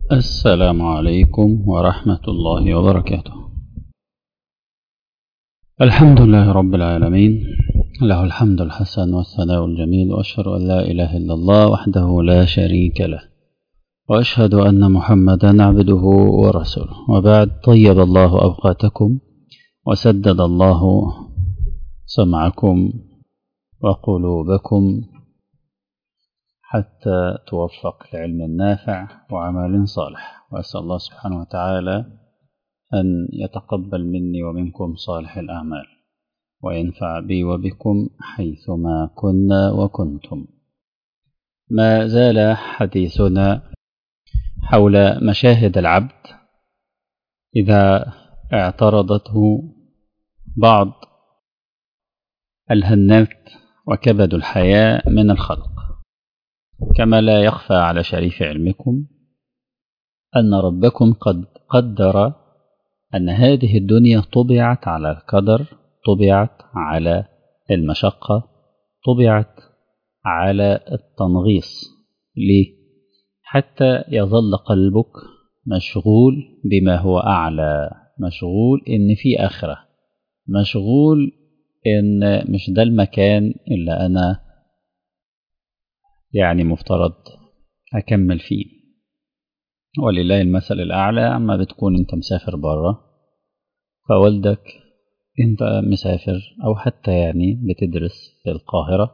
السلام عليكم ورحمة الله وبركاته. الحمد لله رب العالمين، له الحمد الحسن والثناء الجميل، وأشهد أن لا إله إلا الله وحده لا شريك له، وأشهد أن محمدا عبده ورسوله. وبعد، طيب الله أوقاتكم وسدد الله سمعكم وقلوبكم حتى توفق لعلم نافع وعمل صالح. وأسأل الله سبحانه وتعالى أن يتقبل مني ومنكم صالح الأعمال، وينفع بي وبكم حيثما كنا وكنتم. ما زال حديثنا حول مشاهد العبد إذا اعترضته بعض الهنات وكبد الحياة من الخلق. كما لا يخفى على شريف علمكم أن ربكم قد قدر أن هذه الدنيا طبعت على القدر، طبعت على المشقة، طبعت على التنغيص. ليه؟ حتى يظل قلبك مشغول بما هو أعلى، مشغول إن في آخرة، مشغول إن مش ده المكان اللي أنا مفترض أكمل فيه. ولله المثل الأعلى، أما بتكون أنت مسافر برا، فوالدك أنت مسافر، أو حتى بتدرس في القاهرة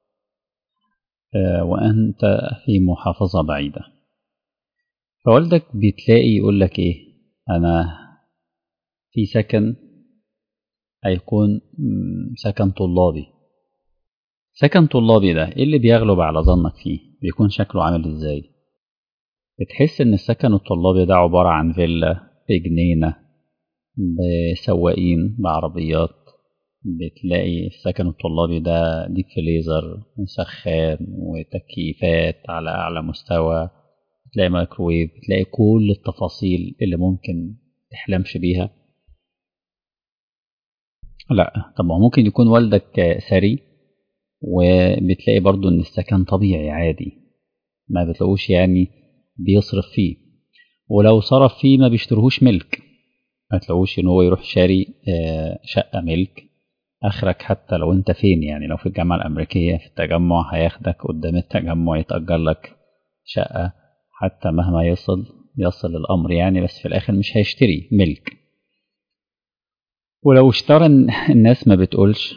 وأنت في محافظة بعيدة، فوالدك بتلاقي يقول لك إيه؟ أنا في سكن هيكون سكن طلابي. سكن طلابي ده إيه اللي بيغلب على ظنك فيه؟ بيكون شكله عامل إزاي؟ بتحس إن السكن الطلابي ده عبارة عن فيلا بجنينة بسواقين بعربيات. بتلاقي السكن الطلابي ده ديب فريزر وسخان وتكييفات على أعلى مستوى، بتلاقي مايكروويف، بتلاقي كل التفاصيل اللي ممكن تحلمش بيها. لا، طب ممكن يكون والدك ثري وبتلاقي برضو إن السكن طبيعي عادي، ما بتلاقوش بيصرف فيه، ولو صرف فيه ما بيشتريهوش ملك، ما تلاقوش إن هو يروح شاري شقة ملك. آخرك حتى لو أنت فين، لو في الجامعة الأمريكية في التجمع، هياخدك قدام التجمع يتأجر لك شقة، حتى مهما يصل الأمر بس في الآخر مش هيشتري ملك. ولو اشترى الناس ما بتقولش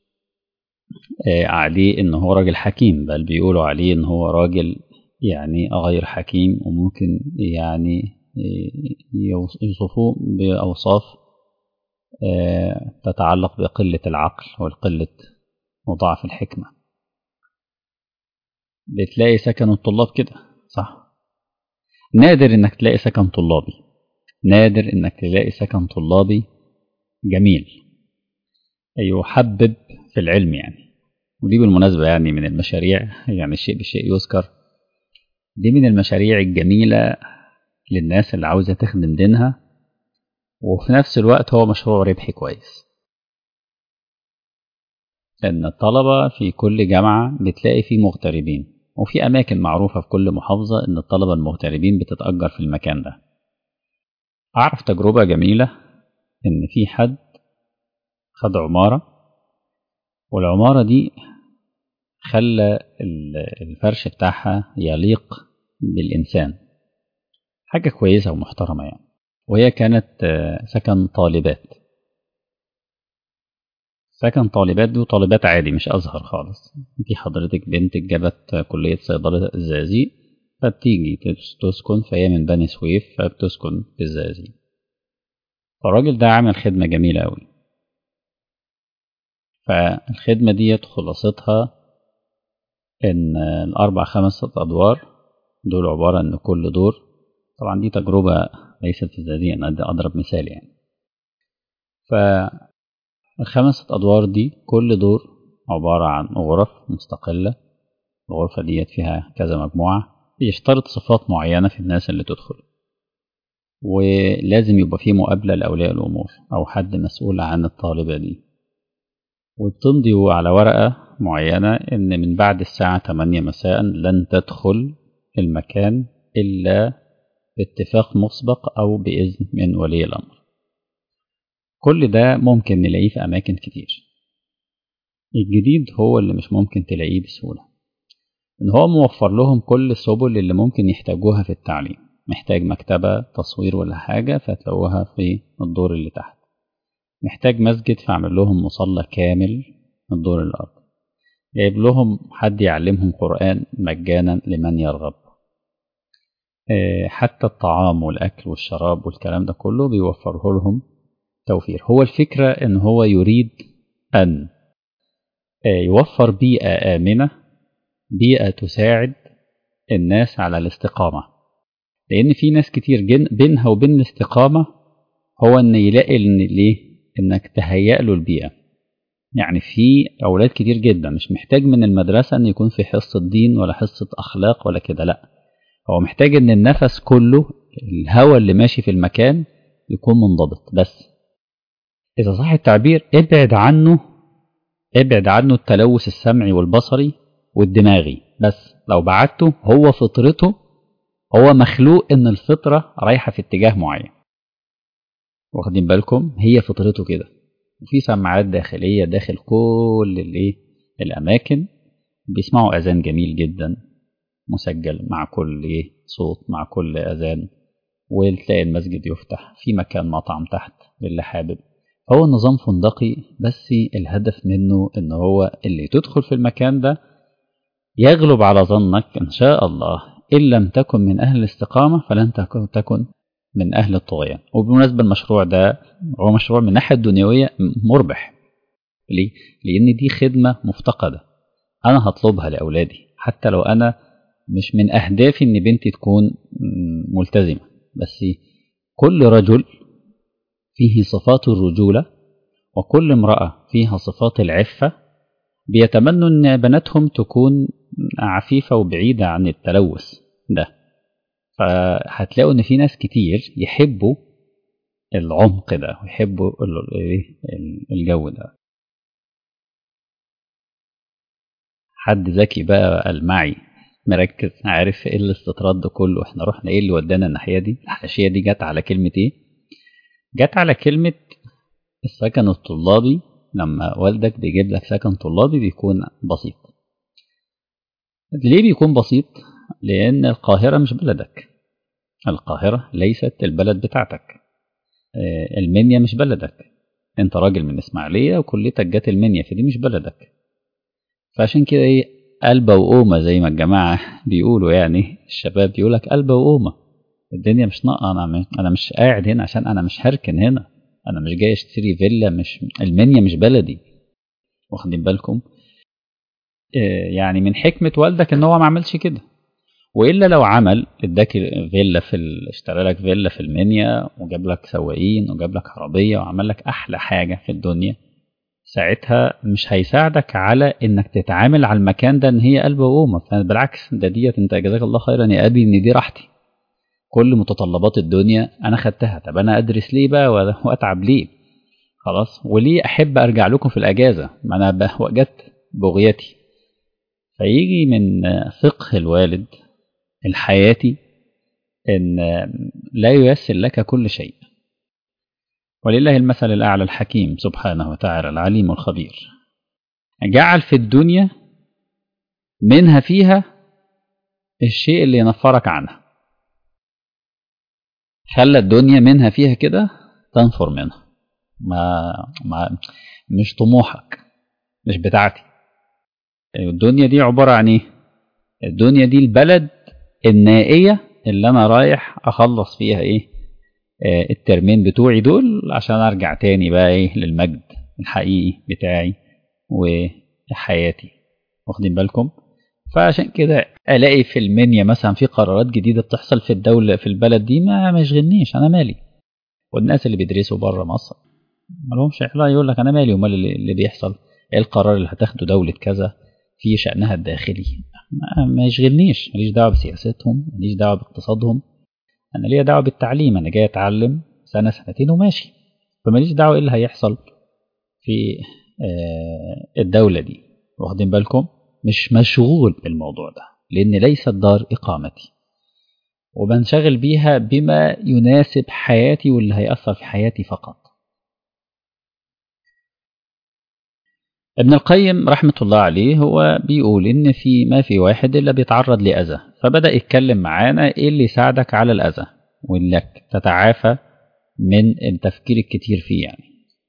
عليه إن هو راجل حكيم، بل بيقولوا عليه إن هو راجل غير حكيم، وممكن يوصفوه بأوصاف تتعلق بقلة العقل والقلة وضعف الحكمة. بتلاقي سكن الطلاب كده، صح؟ نادر انك تلاقي سكن طلابي، نادر انك تلاقي سكن طلابي جميل يحبب في العلم. ودي بالمناسبة من المشاريع، الشيء بالشيء يذكر، دي من المشاريع الجميلة للناس اللي عاوزة تخدم دينها، وفي نفس الوقت هو مشروع ربحي كويس. لأن الطلبة في كل جامعة بتلاقي فيه مغتربين، وفي أماكن معروفة في كل محافظة إن الطلبة المغتربين بتتأجر في المكان ده. أعرف تجربة جميلة إن في حد خد عمارة، والعمارة دي خلى الفرش بتاعها يليق بالإنسان، حاجة كويسة ومحترمة وهي كانت سكن طالبات. سكن طالبات دي وطالبات عادي، مش أزهر خالص. انتي حضرتك بنتك جابت كلية صيدلة الزقازيق، فبتيجي تسكن، فهي من بني سويف فبتسكن في الزقازيق. فالراجل ده عمل خدمة جميلة أوي. فالخدمة دي خلاصتها إن 4-5 أدوار دول عبارة إن كل دور، طبعا دي تجربة ليست في الزقازيق، أنا أضرب مثال ف5 أدوار دي كل دور عبارة عن غرف مستقلة. الغرفة ديت فيها كذا مجموعة، بيشترط صفات معينة في الناس اللي تدخل، ولازم يبقى فيه مقابلة لأولياء الأمور أو حد مسؤول عن الطالبة دي، وتمضي على ورقة معينة إن من بعد الساعة 8 مساء لن تدخل المكان إلا باتفاق مسبق أو بإذن من ولي الأمر. كل ده ممكن نلاقيه في أماكن كتير. الجديد هو اللي مش ممكن تلاقيه بسهولة، إن هو موفر لهم كل السبل اللي ممكن يحتاجوها في التعليم. محتاج مكتبة تصوير ولا حاجة فتلاقوها في الدور اللي تحت، محتاج مسجد فاعمل لهم مصلى كامل في الدور الأرضي، جايب لهم حد يعلمهم قرآن مجانا لمن يرغب. حتى الطعام والأكل والشراب والكلام ده كله بيوفره لهم توفير. هو الفكرة إن هو يريد أن يوفر بيئة آمنة، بيئة تساعد الناس على الاستقامة، لأن في ناس كتير بينها وبين الاستقامة هو إن يلاقي إنك تهيأ له البيئة. يعني في أولاد كتير جدا مش محتاج من المدرسة إن يكون في حصة دين ولا حصة أخلاق ولا كده، لأ، هو محتاج إن النفس كله، الهواء اللي ماشي في المكان يكون منضبط. بس إذا صح التعبير ابعد عنه التلوث السمعي والبصري والدماغي. بس لو بعدته، هو فطرته، هو مخلوق إن الفطرة رايحة في اتجاه معين، واخدين بالكم؟ هي فطرته كده. وفي سماعات داخلية داخل كل الأماكن، بيسمعوا أذان جميل جدا مسجل مع كل صوت مع كل أذان، وتلاقي المسجد يفتح في مكان مطعم تحت للي حابب. هو النظام فندقي، بس الهدف منه إن هو اللي تدخل في المكان ده يغلب على ظنك إن شاء الله، إن لم تكن من أهل الاستقامة فلن تكن من أهل الطغيان. وبالمناسبة المشروع ده هو مشروع من الناحية الدنيوية مربح. ليه؟ لأن دي خدمة مفتقدة أنا هطلبها لأولادي، حتى لو أنا مش من أهدافي إن بنتي تكون ملتزمة، بس كل رجل فيه صفات الرجولة وكل امرأة فيها صفات العفة، بيتمنوا إن بناتهم تكون عفيفة وبعيدة عن التلوث ده. فهتلاقوا إن في ناس كتير يحبوا العمق ده ويحبوا الجو ده. حد ذكي بقى قال معي مركز عارف ايه الاستطراد ده كله، احنا رحنا ايه اللي ودانا الناحيه دي. الحاشيه دي جت على كلمه ايه؟ جت على كلمه السكن الطلابي. لما والدك بيجيب لك سكن طلابي بيكون بسيط. ليه بيكون بسيط؟ لان القاهره مش بلدك، القاهره ليست البلد بتاعتك، المنيا مش بلدك، انت راجل من اسماعيليه وكليتك جت المنيا، فدي مش بلدك. فعشان كده ايه، قلبة وقومة زي ما الجماعة بيقولوا، يعني الشباب بيقولك قلبة وقومة. الدنيا مش ناقة، أنا مش قاعد هنا عشان أنا مش هركن هنا، أنا مش جاي أشتري فيلا، مش المنيا مش بلدي، واخدين بالكم؟ يعني من حكمة والدك إن هو ما عملش كده، وإلا لو عمل اداك فيلا اشترى لك فيلا في المنيا وجاب لك سواقين وجاب لك عربية وعمل لك أحلى حاجة في الدنيا، ساعتها مش هيساعدك على انك تتعامل على المكان ده ان هي قلب وقومة. فبالعكس ده انت جزاك الله خيرا يا ابي ان دي راحتي، كل متطلبات الدنيا انا خدتها، طب انا ادرس ليه بقى واتعب ليه؟ خلاص، وليه احب ارجع لكم في الاجازة؟ ما انا وجدت بغيتي. فيجي من فقه الوالد الحياتي ان لا ييسر لك كل شيء، ولله المثل الأعلى الحكيم سبحانه وتعالى العليم الخبير، جعل في الدنيا منها فيها الشيء اللي ينفرك عنها، خلى الدنيا منها فيها كده تنفر منها. ما مش طموحك، مش بتاعتي. الدنيا دي عبارة عن ايه؟ الدنيا دي البلد النائية اللي انا رايح اخلص فيها ايه؟ الترمين بتوعي دول عشان ارجع تاني بقى ايه للمجد الحقيقي بتاعي وحياتي، واخدين بالكم؟ فعشان كده الاقي في المنيا مثلا في قرارات جديده بتحصل في الدوله في البلد دي ما يشغلنيش، انا مالي. والناس اللي بيدرسوا بره مصر ما لهمش علاقه، يقول لك انا مالي ومال اللي بيحصل، ايه القرار اللي هتاخده دوله كذا في شأنها الداخلي، ما يشغلنيش، ماليش دعوه بسياستهم، ماليش دعوه باقتصادهم، انا ليا دعوه بالتعليم، انا جاي اتعلم سنه سنتين وماشي، فماليش دعوه ايه اللي هيحصل في الدوله دي، واخدين بالكم؟ مش مشغول بالموضوع ده، لأن ليست دار إقامتي. وبنشغل بيها بما يناسب حياتي واللي هيأثر في حياتي فقط. ابن القيم رحمة الله عليه هو بيقول إن ما في واحد إلا بيتعرض لأذى، فبدأ يتكلم معانا إيه اللي يساعدك على الأذى وإنك تتعافى من التفكير الكتير فيه يعني.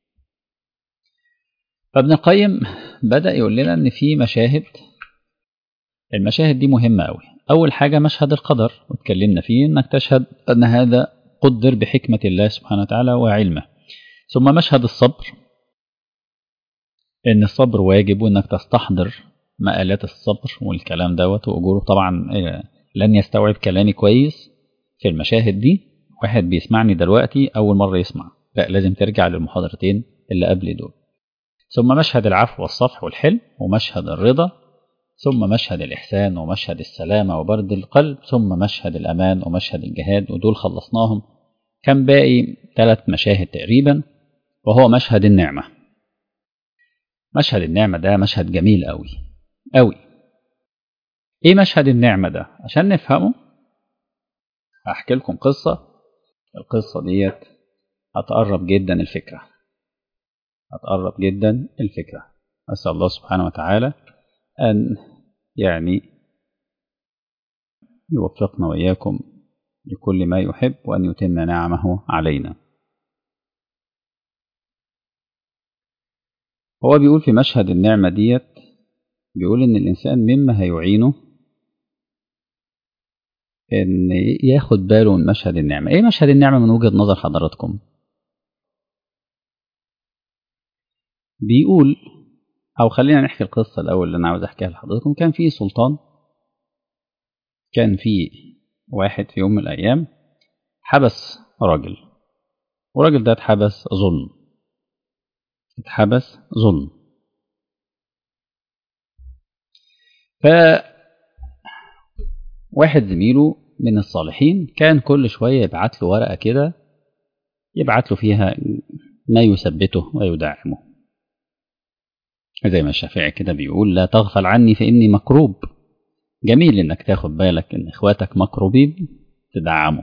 فابن القيم بدأ يقول لنا إن في مشاهد، المشاهد دي مهمة أوي. أول حاجة مشهد القدر، واتكلمنا فيه إنك تشهد أن هذا قدر بحكمة الله سبحانه وتعالى وعلمه. ثم مشهد الصبر، إن الصبر واجب وإنك تستحضر مآلات الصبر والكلام دوت وأجوره. طبعا لن يستوعب كلامي كويس في المشاهد دي واحد بيسمعني دلوقتي أول مرة يسمع، لا لازم ترجع للمحاضرتين اللي قبل دول. ثم مشهد العفو والصفح والحلم، ومشهد الرضا، ثم مشهد الإحسان، ومشهد السلامة وبرد القلب، ثم مشهد الأمان ومشهد الجهاد، ودول خلصناهم. كان باقي 3 مشاهد تقريبا، وهو مشهد النعمة. مشهد النعمة ده مشهد جميل أوي أوي. إيه مشهد النعمة ده؟ عشان نفهمه هحكي لكم قصة. القصة ديت هتقرب جدا الفكرة، هتقرب جدا الفكرة. أسأل الله سبحانه وتعالى أن يعني يوفقنا وإياكم لكل ما يحب وأن يتم نعمه علينا. هو بيقول في مشهد النعمة ديت، بيقول إن الإنسان مما هيعينه إن ياخد باله من مشهد النعمة. إيه مشهد النعمة من وجهة نظر حضراتكم؟ بيقول، أو خلينا نحكي القصة الأول اللي أنا عاوز أحكيها لحضراتكم. كان في سلطان، كان في واحد في يوم من الأيام حبس راجل، والراجل ده اتحبس ظلم، اتحبس ظلم. فواحد زميله من الصالحين كان كل شوية يبعت له ورقة كده، يبعت له فيها ما يثبته ويدعمه، زي ما الشافعي كده بيقول لا تغفل عني فإني مكروب. جميل إنك تاخد بالك إن إخواتك مكروبين تدعمه.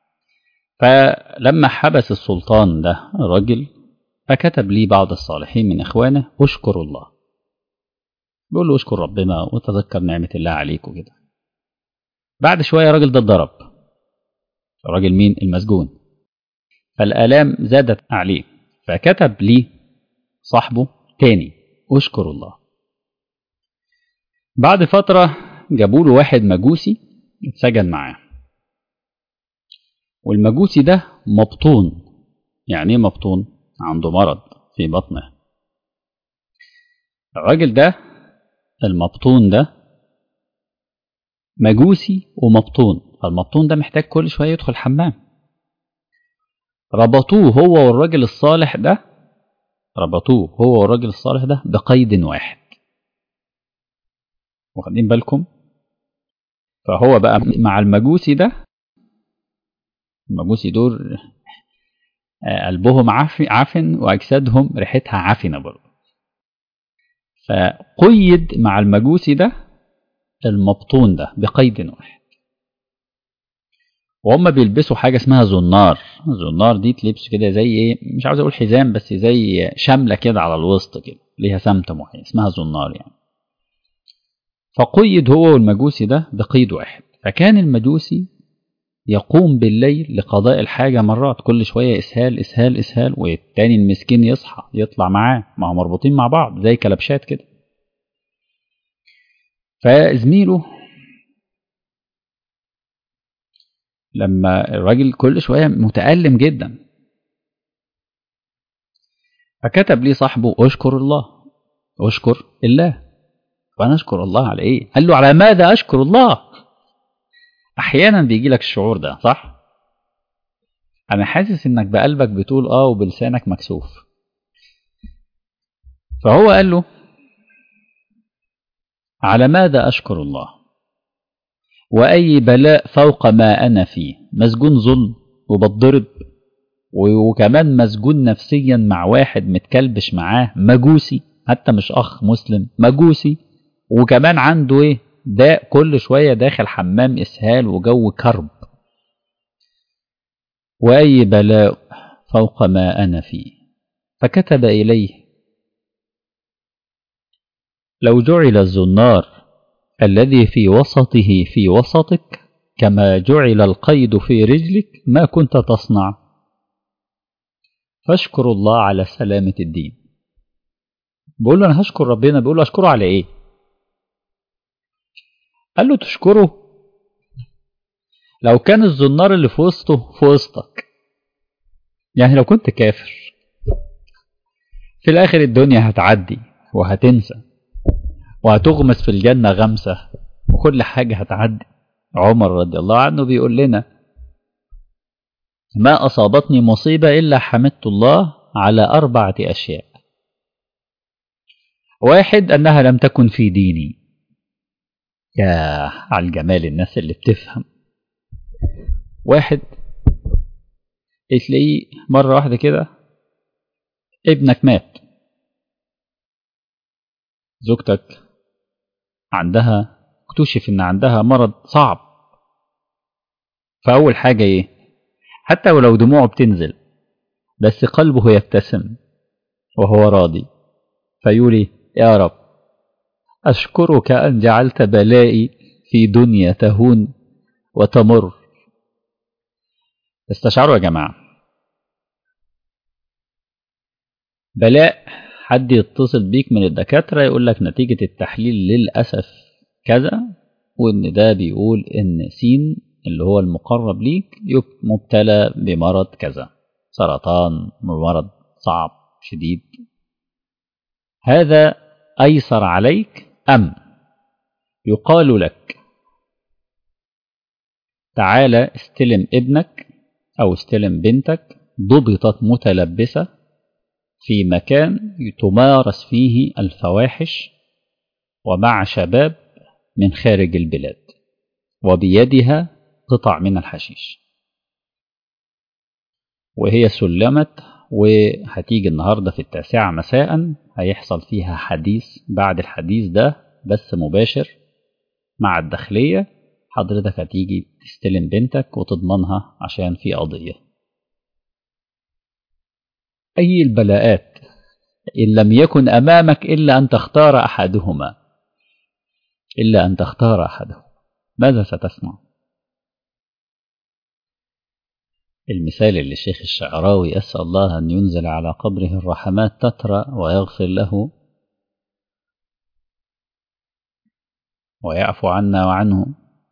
فلما حبس السلطان ده الرجل، فكتب لي بعض الصالحين من إخوانه أشكر الله، بيقول له أشكر ربنا وتذكر نعمة الله عليك وكده. بعد شوية الراجل ده اتضرب. الراجل مين؟ المسجون. فالآلام زادت عليه، فكتب لي صاحبه تاني أشكر الله. بعد فترة جابوا له واحد مجوسي اتسجن معاه، والمجوسي ده مبطون. يعني ايه مبطون؟ عنده مرض في بطنه. الراجل ده المبطون ده مجوسي ومبطون، فالمبطون ده محتاج كل شوية يدخل حمام. ربطوه هو والراجل الصالح ده، ربطوه هو والراجل الصالح ده بقيد واحد. واخدين بالكم؟ فهو بقى مع المجوسي ده، المجوسي دول قلبهم عفن واجسادهم ريحتها عفنه برضه. فقيد مع المجوسي ده المبطون ده بقيد واحد. وهم بيلبسوا حاجه اسمها زنار. الزنار دي تلبس كده زي ايه، مش عاوز اقول حزام، بس زي شمله كده على الوسط كده ليها سمت معين اسمها زنار يعني. فقيد هو والمجوسي ده بقيد واحد. فكان المجوسي يقوم بالليل لقضاء الحاجة مرات، كل شوية إسهال إسهال إسهال، والتاني المسكين يصحى يطلع معاه، ما هم مربوطين مع بعض زي كلبشات كده. فزميله لما الراجل كل شوية متألم جدا، فكتب لي صاحبه أشكر الله، أشكر الله. فأنا أشكر الله على إيه؟ قال له على ماذا أشكر الله؟ أحيانا بيجي لك الشعور ده صح؟ أنا حاسس إنك بقلبك بتقول وبلسانك مكسوف. فهو قال له على ماذا أشكر الله وأي بلاء فوق ما أنا فيه، مسجون ظلم وبتضرب، وكمان مسجون نفسيا مع واحد متكلبش معاه مجوسي، حتى مش أخ مسلم، مجوسي، وكمان عنده إيه داء كل شوية داخل حمام إسهال وجو كرب. وأي بلاء فوق ما أنا فيه. فكتب إليه: لو جعل الزنار الذي في وسطه في وسطك كما جعل القيد في رجلك ما كنت تصنع، فاشكر الله على سلامة الدين. بقول له أنا هشكر ربنا. بقول له أشكره على إيه؟ قال له تشكره لو كان الزنار اللي في وسطه في وسطك، يعني لو كنت كافر في الآخر الدنيا هتعدي وهتنسى وهتغمس في الجنة غمسة وكل حاجة هتعدي. عمر رضي الله عنه بيقول لنا: ما أصابتني مصيبة إلا حمدت الله على 4 أشياء. 1، أنها لم تكن في ديني. يا على الجمال الناس اللي بتفهم. 1 تلاقيه مرة واحدة كده ابنك مات، زوجتك عندها اكتشف ان عندها مرض صعب، فأول حاجة ايه؟ حتى ولو دموعه بتنزل بس قلبه يبتسم وهو راضي، فيقول: يا رب أشكرك أن جعلت بلائي في دنيا تهون وتمر. استشعروا يا جماعة، بلاء حد يتصل بيك من الدكاترة يقول لك نتيجة التحليل للأسف كذا، وإن ده بيقول إن سين اللي هو المقرب ليك مبتلى بمرض كذا، سرطان، مرض صعب شديد. هذا أيسر عليك أم يقال لك تعالى استلم ابنك أو استلم بنتك ضبطت متلبسة في مكان تمارس فيه الفواحش ومع شباب من خارج البلاد وبيدها قطع من الحشيش، وهي سلمت وهتيجي النهاردة في 9 مساء هيحصل فيها حديث. بعد الحديث ده بس مباشر مع الداخلية حضرتك هتيجي تستلم بنتك وتضمنها عشان في قضية. أي البلاءات إن لم يكن أمامك إلا أن تختار أحدهما، ماذا ستصنع؟ المثال اللي الشيخ الشعراوي أسأل الله أن ينزل على قبره الرحمات تترى ويغفر له ويعفو عنا وعنه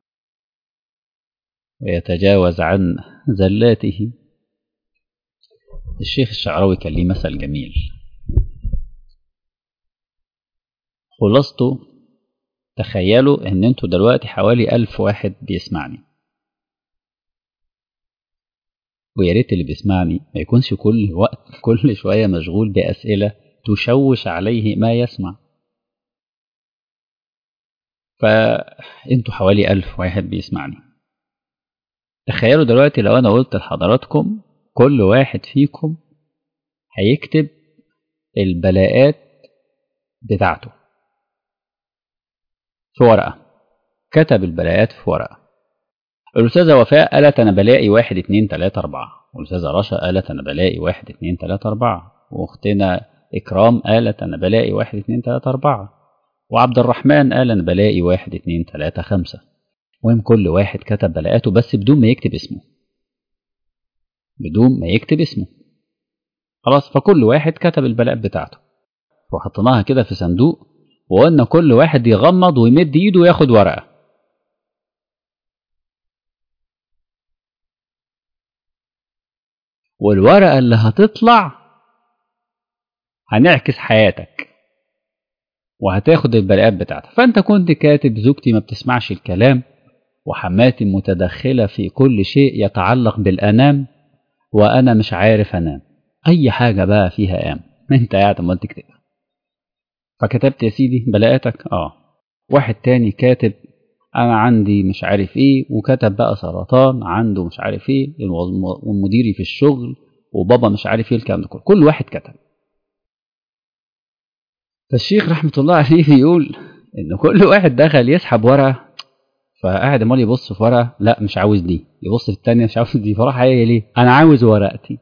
ويتجاوز عن زلاته. الشيخ الشعراوي كان ليه مثل جميل، خلاصته تخيلوا ان انتوا دلوقتي حوالي 1000 واحد بيسمعني، ويا ريت اللي بيسمعني ما يكونش كل شوية مشغول بأسئلة تشوش عليه ما يسمع. فانتوا حوالي 1000 واحد بيسمعني. تخيلوا دلوقتي لو انا قلت لحضراتكم كل واحد فيكم هيكتب البلاءات بتاعته في ورقة. كتب البلاءات في ورقة. الأستاذة وفاء قالت أنا بلاقي 1 2 3 4، والأستاذة رشا قالت أنا بلاقي 1 2 3 4، وأختنا إكرام قالت أنا بلاقي 1 2 3 4، وعبد الرحمن قال أنا بلاقي 1 2 3 5. المهم كل واحد كتب بلاءاته بس بدون ما يكتب اسمه، خلاص. فكل واحد كتب البلاءات بتاعته وحطيناها كده في صندوق، وقلنا كل واحد يغمض ويمد ايده وياخد ورقة. والورقة اللي هتطلع هنعكس حياتك وهتاخد البلاءات بتاعتك. فانت كنت كاتب زوجتي ما بتسمعش الكلام، وحماتي متدخلة في كل شيء يتعلق بالأنام، وأنا مش عارف أنام. أي حاجة بقى فيها انت قاعد ما تكتبها. فكتبت يا سيدي بلاءاتك. واحد تاني كاتب انا عندي مش عارف ايه، وكتب بقى سرطان، عنده مش عارف ايه، ومديري في الشغل، وبابا مش عارف ايه، الكلام ده كل واحد كتب. فالشيخ رحمة الله عليه يقول ان كل واحد دخل يسحب ورقة، فقاعد امال يبص في ورقه، لا مش عاوز دي، يبص في الثانيه مش عاوز دي، فراح قايل ليه انا عاوز ورقتي.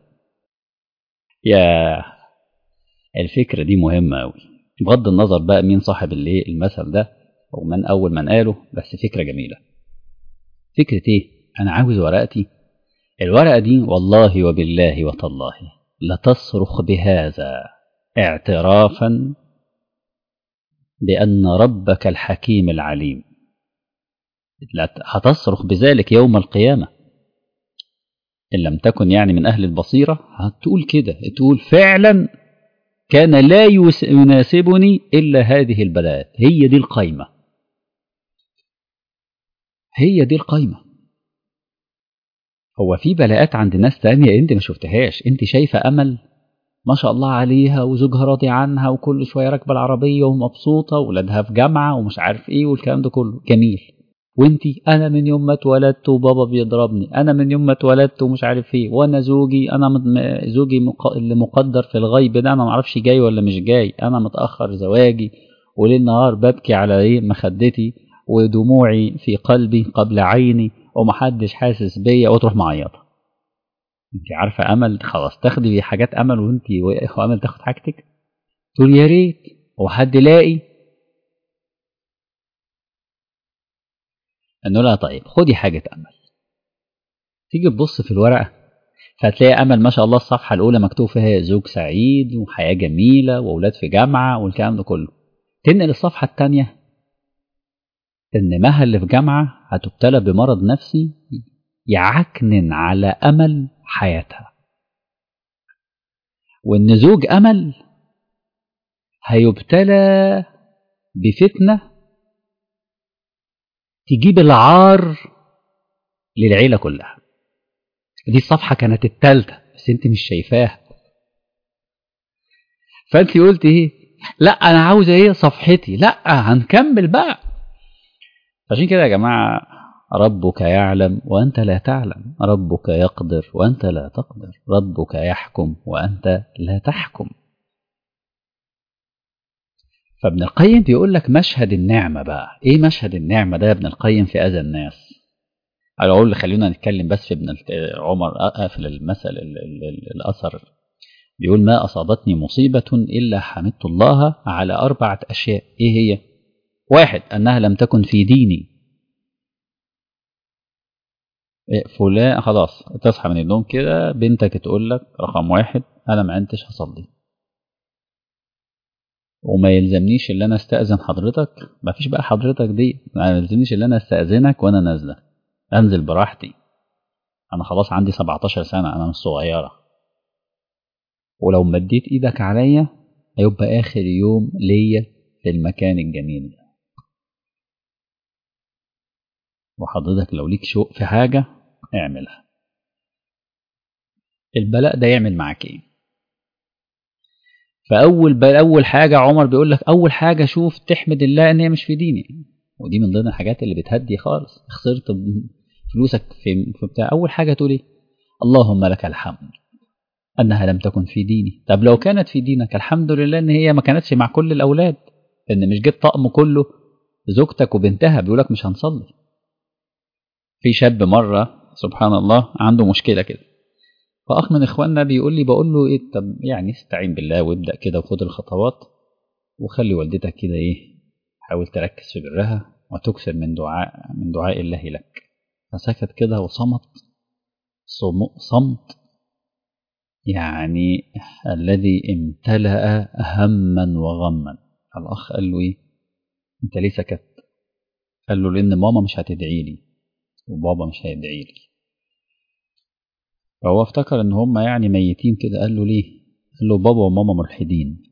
يا الفكره دي مهمه قوي، بغض النظر بقى مين صاحب المثل ده او من اول من قاله، بس فكره جميله. فكره ايه؟ انا عاوز ورقتي. الورقه دي والله وبالله وتالله لتصرخ بهذا اعترافا بان ربك الحكيم العليم. هتصرخ بذلك يوم القيامه إن لم تكن يعني من أهل البصيرة، هتقول كده، تقول فعلا كان لا يناسبني إلا هذه البلاءات. هي دي القايمة، هي دي القايمة. هو في بلاءات عند ناس تانية أنت ما شفتهاش، أنت شايفة أمل ما شاء الله عليها وزوجها راضي عنها وكل شوية راكبة العربية ومبسوطة وولادها في جامعة ومش عارف إيه والكلام ده كله جميل، وانتي انا من يوم ما اتولدت وبابا بيضربني، انا من يوم ما اتولدت ومش عارف ايه، وانا زوجي انا زوجي اللي مقدر في الغيب ده انا ما اعرفش جاي ولا مش جاي، انا متاخر زواجي وليل نهار ببكي على ايه مخدتي ودموعي في قلبي قبل عيني ومحدش حاسس بيا، وتروح معيطه. انت عارفه امل خلاص تاخدي حاجات امل وانتي وامل تاخد حاجتك، تقول يا ريت وحد لاقي انه لا. طيب خدي حاجه امل، تيجي تبص في الورقه فتلاقي امل ما شاء الله الصفحه الاولى مكتوب فيها زوج سعيد وحياه جميله واولاد في جامعه والكلام ده كله، تنقل الصفحه الثانيه ان مها اللي في جامعه هتبتلى بمرض نفسي يعكنن على امل حياتها، وان زوج امل هيبتلى بفتنه تجيب العار للعيله كلها. دي الصفحه كانت الثالثه بس انت مش شايفاها، فانت قلت ايه؟ لا انا عاوزه ايه صفحتي، لا هنكمل بقى. عشان كده يا جماعه ربك يعلم وانت لا تعلم، ربك يقدر وانت لا تقدر، ربك يحكم وانت لا تحكم. فابن القيم بيقول لك مشهد النعمه بقى ايه؟ مشهد النعمه ده يا ابن القيم في اذى الناس. انا اقول خلينا نتكلم بس في ابن عمر اقفل المثل الاثر. بيقول ما اصابتني مصيبه الا حمدت الله على 4 اشياء. ايه هي؟ 1 انها لم تكن في ديني. فلان خلاص تصحى من النوم كده بنتك تقول لك رقم 1 انا ما عدتش هصلي وما يلزمنيش اللي انا استاذن حضرتك، ما فيش بقى حضرتك دي، ما يلزمنيش اللي انا استاذنك وانا نازله، انزل براحتي، انا خلاص عندي 17 سنه انا مش صغيره، ولو مديت ايدك عليا هيبقى اخر يوم ليا في المكان الجميل ده، وحضرتك لو ليك شوق في حاجه اعملها. البلاء ده يعمل معاك ايه؟ فاول حاجه عمر بيقول لك اول حاجه شوف تحمد الله ان هي مش في ديني، ودي من ضمن الحاجات اللي بتهدي خالص. خسرت فلوسك في بتاع، اول حاجه تقول ايه؟ اللهم لك الحمد انها لم تكن في ديني. طب لو كانت في دينك الحمد لله ان هي ما كانتش مع كل الاولاد، ان مش جيت طقم كله زوجتك وبنتها بيقول لك مش هنصلي. في شاب مره سبحان الله عنده مشكله كده، فاخ من اخواننا بيقول لي بقول له ايه طب يعني استعين بالله وابدا كده وخد الخطوات وخلي والدتك كده ايه حاول تركز في برها وتكثر من دعاء الله لك. فسكت كده وصمت صمت يعني الذي امتلأ هما وغما. الاخ قال له ايه انت ليه سكت؟ قال له لان ماما مش هتدعي لي وبابا مش هيدعي لي. فهو افتكر ان هم يعني ميتين كده. قال له ليه؟ قال له بابا وماما ملحدين،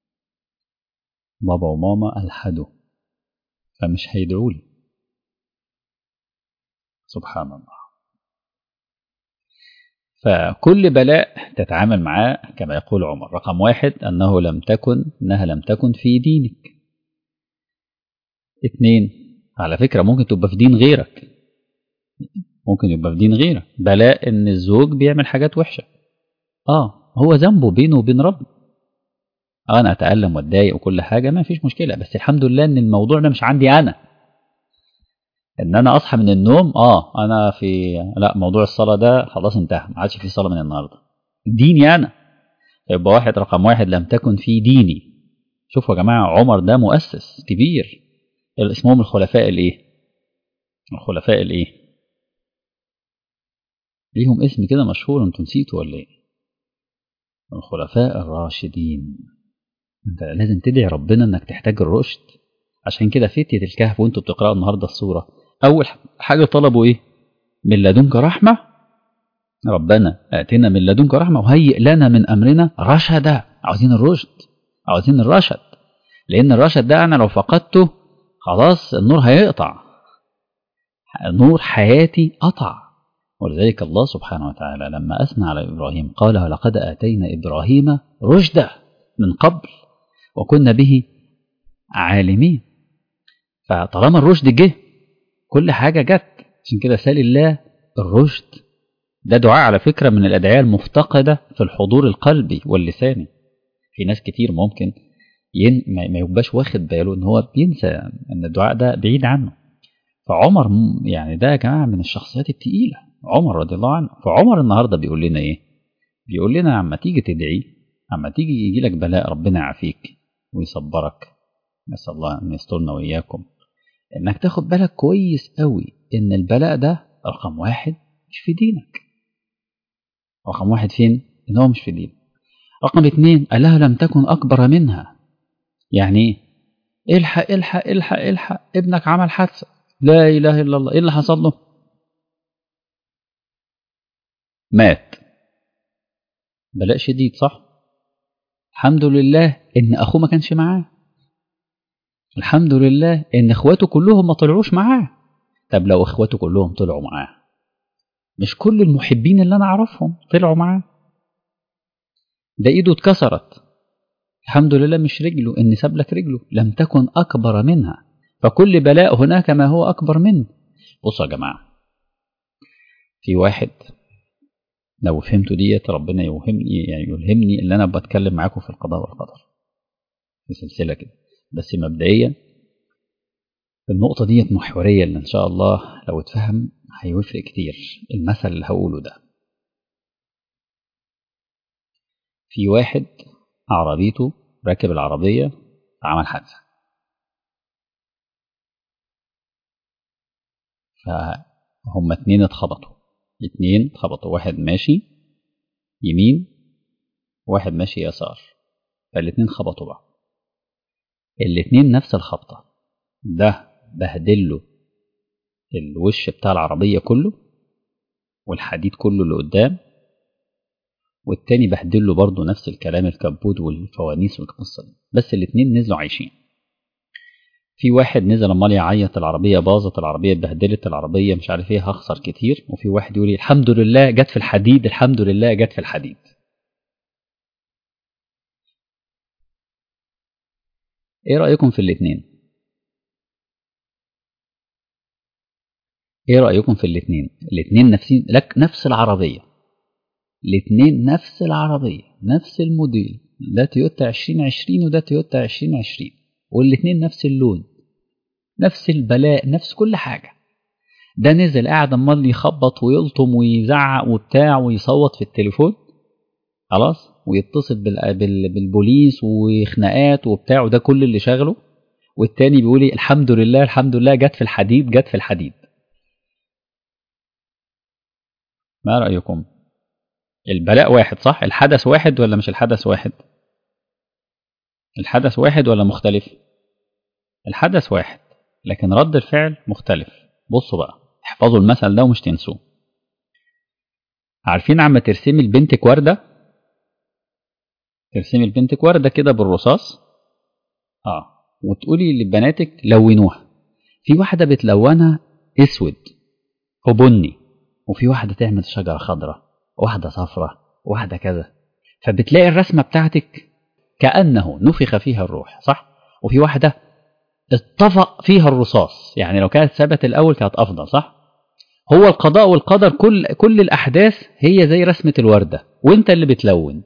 بابا وماما ألحدوا فمش هيدعوا لي. سبحان الله. فكل بلاء تتعامل معاه كما يقول عمر، رقم 1 أنها لم تكن في دينك. 2 على فكرة ممكن تبقى في دين غيرك، ممكن يبقى في دين غيرك بلاء ان الزوج بيعمل حاجات وحشة، هو ذنبه بينه وبين ربه، انا اتألم واتضايق وكل حاجة ما فيش مشكلة، بس الحمد لله ان الموضوع ده مش عندي انا، ان انا اصحى من النوم انا في، لا موضوع الصلاه ده خلاص انتهى، ما عادش في صلاه من النهارده، ديني انا. يبقى واحد رقم واحد لم تكن في ديني. شوفوا يا جماعه، عمر ده مؤسس كبير. اسمهم الخلفاء الايه؟ الخلفاء الايه؟ ليهم اسم كده مشهور، انتوا نسيتوا ولا ايه؟ الخلفاء الراشدين. انت لازم تدعي ربنا انك تحتاج الرشد. عشان كده فتية الكهف وانتوا بتقرأوا النهارده السورة، اول حاجة طلبوا ايه؟ من لدنك رحمة، ربنا اتنا من لدنك رحمة وهيئ لنا من امرنا رشدا. عاوزين الرشد، عاوزين الرشد، لان الرشد ده انا لو فقدته خلاص النور هيقطع، نور حياتي قطع. ولذلك الله سبحانه وتعالى لما أثنى على إبراهيم قال ولقد آتينا إبراهيم رشده من قبل وكنا به عالمين. فطالما الرشد جه كل حاجة جت. عشان كده سال الله الرشد. ده دعاء على فكرة من الأدعية المفتقدة في الحضور القلبي واللساني. في ناس كتير ممكن ما يبقاش واخد باله ان هو بينسى ان الدعاء ده بعيد عنه. فعمر يعني ده يا جماعة من الشخصيات التقيلة، عمر رضي الله عنه. فعمر النهاردة بيقول لنا ايه؟ بيقول لنا عما تيجي تدعي، عما تيجي يجي لك بلاء ربنا يعافيك ويصبرك، نسأل الله أن يسترنا وإياكم، إنك تاخد بالك كويس قوي إن البلاء ده رقم واحد مش في دينك. رقم واحد فين؟ إن هو مش في دينك. رقم اتنين ألا لم تكن أكبر منها. يعني إيه؟ الحق الحق الحق الحق، ابنك عمل حادثة، لا إله إلا الله، إيه اللي حصل له؟ مات. بلاء شديد صح؟ الحمد لله إن أخوه ما كانش معاه، الحمد لله إن إخواته كلهم ما طلعوش معاه. طب لو إخواته كلهم طلعوا معاه، مش كل المحبين اللي أنا أعرفهم طلعوا معاه، ده إيده اتكسرت، الحمد لله مش رجله، إن ساب لك رجله لم تكن أكبر منها. فكل بلاء هناك ما هو أكبر منه. بصوا يا جماعة، في واحد لو فهمتوا ديت ربنا يوهمني، يعني يلهمني اللي أنا بتكلم معاكم في القضاء والقدر في سلسلة كده. بس مبدئيا النقطة ديت محورية، اللي إن شاء الله لو اتفهم هيفرق كتير. المثل اللي هقوله ده، في واحد عربيته راكب العربية عمل حادثة، فهم اتنين اتخبطوا، واحد ماشي يمين واحد ماشي يسار، فالاتنين خبطوا بعض، الاتنين نفس الخبطة. ده بهدله الوش بتاع العربية كله والحديد كله اللي قدام، والتاني بهدله برضه نفس الكلام، الكبوت والفوانيس والقصة دي، بس الاتنين نزلوا عايشين. في واحد نزل امال يعيط العربية باظت، العربية اتبهدلت، العربية مش عارف ايه، هخسر كتير. وفي واحد يقول الحمد لله جت في الحديد، الحمد لله جت في الحديد. ايه رأيكم في الاتنين؟ ايه رأيكم في الاتنين؟ الاتنين نفسين لك، نفس العربية، الاتنين نفس العربية نفس الموديل، ده تويوتا 2020 وده تويوتا 2020، والاتنين نفس اللون نفس البلاء نفس كل حاجة. ده نزل قاعد امال يخبط ويلطم ويزعق وبتاع ويصوت في التليفون خلاص، ويتصل بالبوليس وخناقات وبتاع، وده كل اللي شغله. والتاني بيقول الحمد لله الحمد لله جت في الحديد جت في الحديد. ما رأيكم؟ البلاء واحد صح؟ الحدث واحد ولا مش الحدث واحد؟ الحدث واحد ولا مختلف؟ الحدث واحد لكن رد الفعل مختلف. بصوا بقى، احفظوا المثل ده ومش تنسوه. عارفين عم ترسمي لبنتك وردة؟ ترسمي لبنتك وردة كده بالرصاص وتقولي لبناتك لونوها. في واحدة بتلونها اسود وبني، وفي واحدة تعمل شجرة خضراء، واحدة صفرة، واحدة كذا، فبتلاقي الرسمة بتاعتك كأنه نفخ فيها الروح صح؟ وفي واحدة اتطفأ فيها الرصاص، يعني لو كانت ثبت الأول كانت أفضل صح؟ هو القضاء والقدر كل الأحداث هي زي رسمة الوردة وانت اللي بتلون.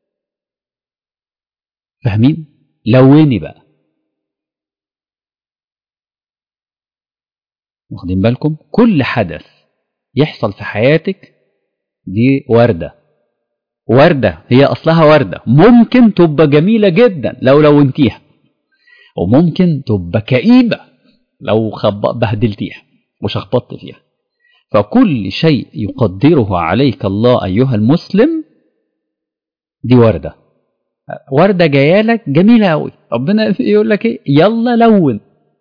فاهمين؟ لوني بقى. واخدين بالكم؟ كل حدث يحصل في حياتك دي وردة هي أصلها وردة، ممكن تبقى جميلة جدا لو لونتيها، وممكن تبقى كئيبة لو بهدلتيها وشخبطت فيها. فكل شيء يقدره عليك الله أيها المسلم دي وردة جايه لك جميلة أوي. ربنا يقول لك إيه؟ يلا لون.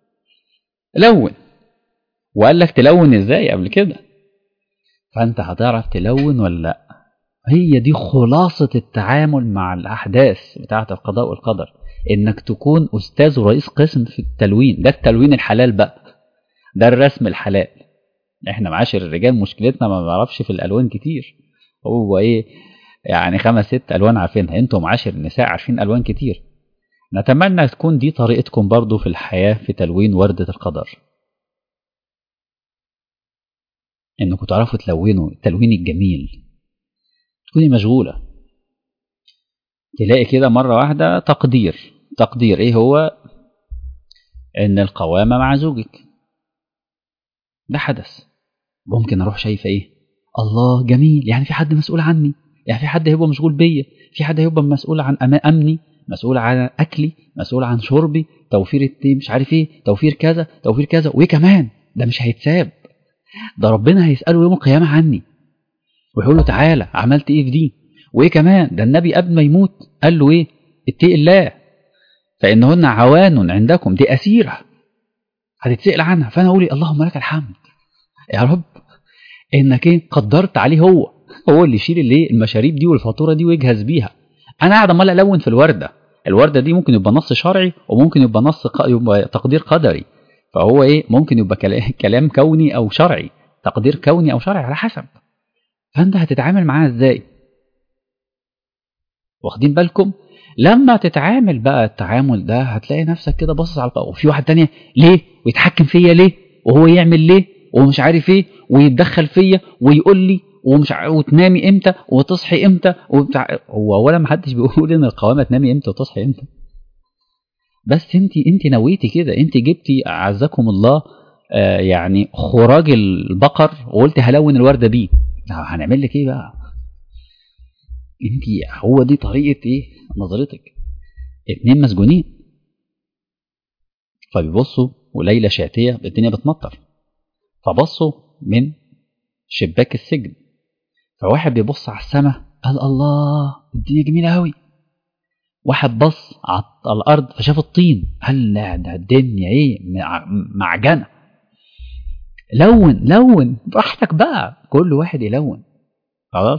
وقال لك تلون إزاي قبل كده، فأنت هتعرف تلون ولا لأ؟ هي دي خلاصة التعامل مع الأحداث بتاعة القضاء والقدر، إنك تكون أستاذ ورئيس قسم في التلوين. ده التلوين الحلال بقى، ده الرسم الحلال. احنا معاشر الرجال مشكلتنا ما بنعرفش في الألوان كتير، هو إيه يعني 5-6 ألوان عارفينها، انتوا معاشر النساء عارفين ألوان كتير. نتمنى تكون دي طريقتكم برضو في الحياة في تلوين وردة القدر، إنكم تعرفوا تلونوا التلوين الجميل. تكوني مشغولة تلاقي كده مرة واحدة تقدير ايه هو؟ ان القوامة مع زوجك، ده حدث. ممكن اروح شايفة ايه؟ الله جميل، يعني في حد مسؤول عني، يعني في حد هيبقى مشغول بيا، في حد هيبقى مسؤول عن امني، مسؤول عن اكلي، مسؤول عن شربي، توفير مش عارف ايه، توفير كذا توفير كذا. وايه كمان؟ ده مش هيتساب، ده ربنا هيسأله يوم القيامة عني ويقول له تعالى عملت ايه في دي. وايه كمان؟ ده النبي قبل ما يموت قال له ايه؟ اتقي الله فإنهن عوان عندكم، دي أسيرة هتتسأل عنها. فأنا أقول اللهم لك الحمد يا رب إنك إيه قدرت عليه، هو اللي يشيل اللي المشاريب دي والفاتورة دي ويجهز بيها. أنا قاعد عمال ألون في الوردة دي ممكن يبقى نص شرعي وممكن يبقى يبقى تقدير قدري. فهو إيه؟ ممكن يبقى كلام كوني أو شرعي، تقدير كوني أو شرعي على حسب. فأنت هتتعامل معاها إزاي؟ واخدين بالكم؟ لما تتعامل بقى التعامل ده هتلاقي نفسك كده باصص على وفي واحد تانية ليه ويتحكم فيا ليه وهو يعمل ليه ومش عارف ايه ويتدخل فيا ويقول لي ومش وتنامي امتى وتصحي امتى هو اولا ما حدش بيقول ان القوامه تنامي امتى وتصحي امتى، بس انت نويتي كده، انت جبتي اعزكم الله يعني خراج البقر وقلت هلون الورده بيه، هنعمل لك ايه بقى؟ انت هو دي طريقه ايه نظرتك. 2 مسجونين فبيبصوا وليلة شاتية الدنيا بتمطر، فبصوا من شباك السجن، فواحد بيبص على السماء قال الله الدنيا جميلة أوي، واحد بص على الأرض فشاف الطين قال لا ده الدنيا ايه معجنة. لون براحتك بقى، كل واحد يلون خلاص.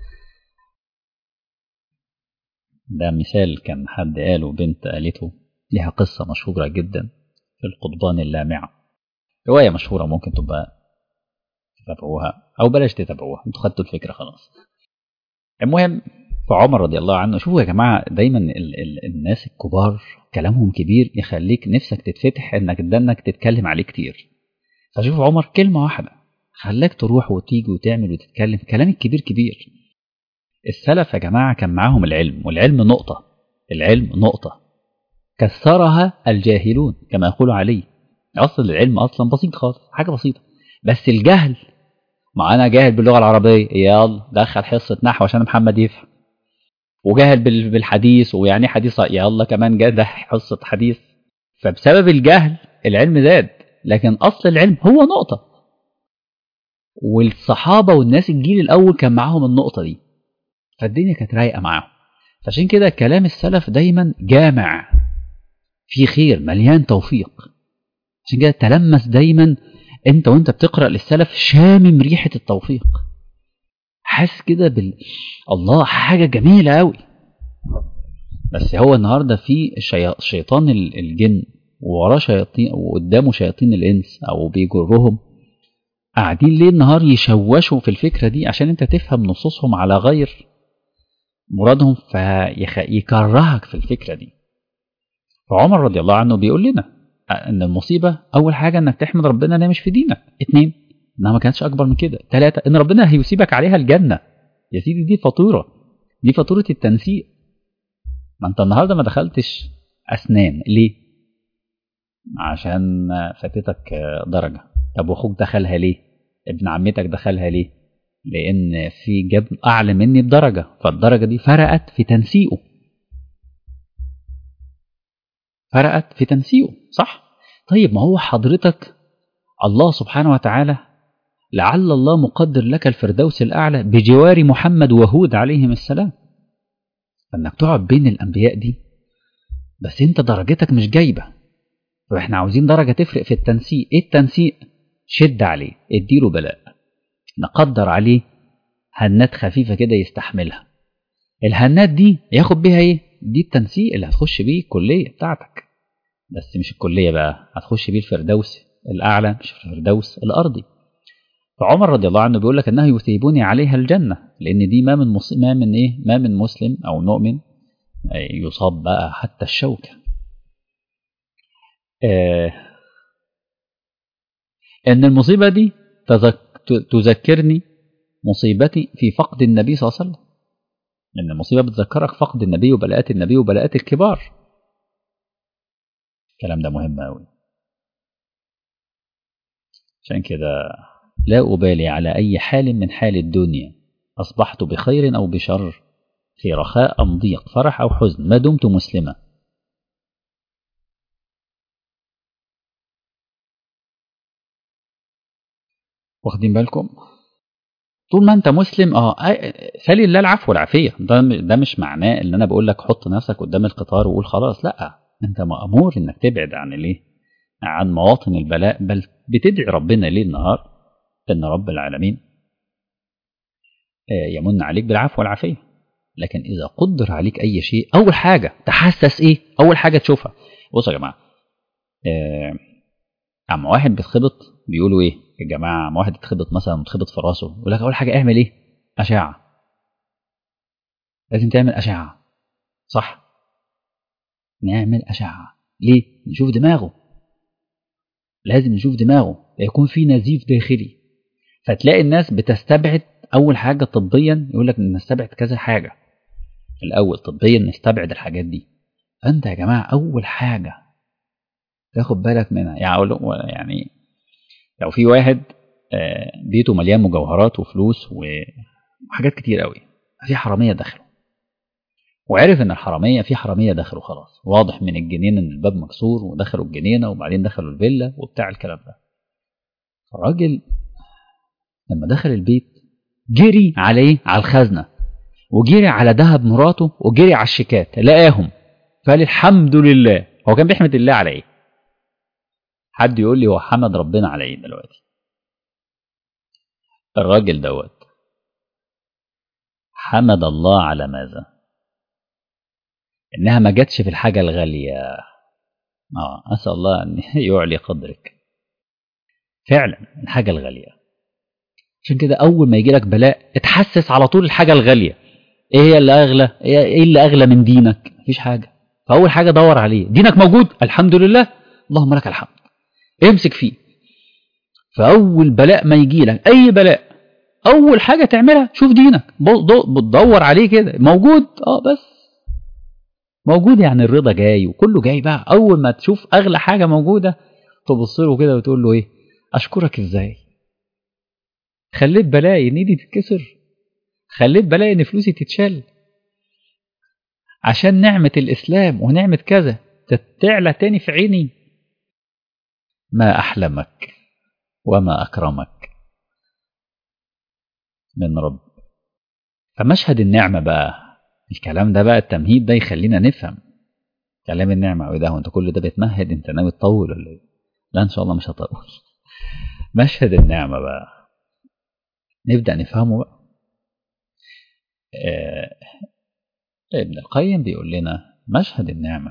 ده مثال كان حد قاله، بنت قالته لها قصة مشهورة جدا في القضبان اللامعة، رواية مشهورة ممكن تبقى تتابعوها أو بلاش تتابعوها، انتوا خدتوا الفكرة خلاص. المهم فعمر رضي الله عنه، شوفوا يا جماعة دايما الناس الكبار كلامهم كبير يخليك نفسك تتفتح انك تتكلم عليه كتير. فشوف عمر كلمة واحدة خلاك تروح وتيجي وتعمل وتتكلم، كلام الكبير كبير. السلف يا جماعة كان معاهم العلم، والعلم نقطة، العلم نقطة كسرها الجاهلون كما يقول علي. أصل العلم أصلا بسيط خالص، حاجة بسيطة، بس الجهل، ما أنا جاهل باللغة العربية يلا دخل حصة نحو عشان محمد يفهم، وجاهل بالحديث ويعني حديث يلا كمان جاهل حصة حديث. فبسبب الجهل العلم زاد، لكن أصل العلم هو نقطة، والصحابة والناس الجيل الأول كان معاهم النقطة دي، فالدنيا كانت رايقة معاهم. فعشان كده كلام السلف دايما جامع، فيه خير مليان توفيق. عشان كده تلمس دايما انت وانت بتقرأ للسلف شامم ريحة التوفيق، حاسس كده الله حاجة جميلة قوي. بس هو النهاردة في شيطان الجن ووراه شياطين وقدامه شياطين الإنس أو بيجرهم، قاعدين ليل نهار يشوشوا في الفكرة دي عشان انت تفهم نصوصهم على غير مرادهم، فيكرهك في الفكرة دي. فعمر رضي الله عنه بيقول لنا ان المصيبة اول حاجة انك تحمد ربنا انها مش في دينك، 2 انها ما كانتش اكبر من كده، 3 ان ربنا هيسيبك عليها الجنة. يا سيدي دي فاتورة، دي فاتورة التنسيق. ما انت النهاردة ما دخلتش اسنان ليه؟ عشان فاتتك درجة. طب واخوك دخلها ليه؟ ابن عمتك دخلها ليه؟ لان في جاب اعلى مني بدرجه، فالدرجه دي فرقت في تنسيقه، صح؟ طيب ما هو حضرتك الله سبحانه وتعالى لعل الله مقدر لك الفردوس الاعلى بجوار محمد وهود عليهم السلام، فانك تقعد بين الانبياء دي، بس انت درجتك مش جايبه، فاحنا عاوزين درجه تفرق في التنسيق. ايه التنسيق؟ شد عليه، اديله بلاء، نقدر عليه هنات خفيفه كده يستحملها. الهنات دي ياخد بيها ايه؟ دي التنسيق اللي هتخش بيه الكليه بتاعتك، بس مش الكليه بقى، هتخش بيه الفردوس الاعلى مش الفردوس الارضي. فعمر رضي الله عنه بيقول لك انه يثيبني عليها الجنه، لان دي ما من مسلم او مؤمن يصاب بقى حتى الشوكه. ان المصيبه دي تذكرني مصيبتي في فقد النبي صلى الله عليه وسلم، ان المصيبه بتذكرك فقد النبي وبلاءات النبي وبلاءات الكبار. الكلام ده مهم قوي. عشان كده لا أبالي على أي حال من حال الدنيا، أصبحت بخير أو بشر، في رخاء أم ضيق، فرح أو حزن، ما دمت مسلمة. واخدين بالكم؟ طول ما أنت مسلم سالي الله العفو والعافية. ده مش معناه إن أنا بقول لك حط نفسك قدام القطار وقول خلاص، لأ، أنت مأمور إنك تبعد عن مواطن البلاء، بل بتدعي ربنا ليل نهار إن رب العالمين يمن عليك بالعفو والعافية. لكن إذا قدر عليك أي شيء، أول حاجة تحسس إيه؟ أول حاجة تشوفها. بصوا يا جماعة، أما واحد بيتخبط بيقولوا إيه يا جماعة؟ أما واحد يتخبط مثلا، متخبط في راسه، يقول لك أول حاجة اعمل إيه؟ أشعة. لازم تعمل أشعة، صح؟ نعمل أشعة ليه؟ نشوف دماغه، لازم نشوف دماغه، يكون في نزيف داخلي. فتلاقي الناس بتستبعد أول حاجة طبيا، يقول لك نستبعد كذا حاجة الأول طبيا، نستبعد الحاجات دي. فأنت يا جماعة أول حاجة تاخد بالك منها، يعني لو في واحد بيته مليان مجوهرات وفلوس وحاجات كتير قوي، في حرامية دخلوا، وعرف ان الحرامية في حرامية دخلوا، خلاص واضح من الجنينة ان الباب مكسور، ودخلوا الجنينة وبعدين دخلوا الفيلا وبتاع الكلام ده. الراجل لما دخل البيت جري عليه على الخزنة، وجري على ذهب مراته، وجري على الشيكات، لقاهم، فقال الحمد لله. هو كان بيحمد الله على ايه؟ حد يقول لي هو حمد ربنا على ايه دلوقتي؟ الراجل دوت حمد الله على ماذا؟ انها ما جاتش في الحاجة الغالية. اسأل الله ان يعلي قدرك. فعلا الحاجة الغالية. عشان كده اول ما يجي لك بلاء اتحسس على طول الحاجة الغالية. ايه هي اللي اغلى؟ ايه اللي اغلى من دينك؟ مفيش حاجة. فاول حاجة دور عليه، دينك موجود الحمد لله، اللهم لك الحمد، امسك فيه. فاول بلاء ما يجي لك، اي بلاء، اول حاجة تعملها شوف دينك، بتدور عليه كده موجود، بس موجود، يعني الرضا جاي وكله جاي بقى. اول ما تشوف اغلى حاجة موجودة تبص له كده وتقول له ايه؟ اشكرك ازاي؟ خليت بلاقي ان ايدي تتكسر، خليت بلاقي ان فلوسي تتشال عشان نعمة الاسلام ونعمة كذا تعلى تاني في عيني. ما احلمك وما اكرمك من رب. فمشهد النعمة بقى، الكلام ده بقى، التمهيد ده يخلينا نفهم كلام النعمة. وده وانت كل ده بتمهد، انت ناوي تطول ولا ايه؟ لا ان شاء الله مش هطول. مشهد النعمة بقى نبدأ نفهمه بقى. ابن القيم بيقول لنا مشهد النعمة،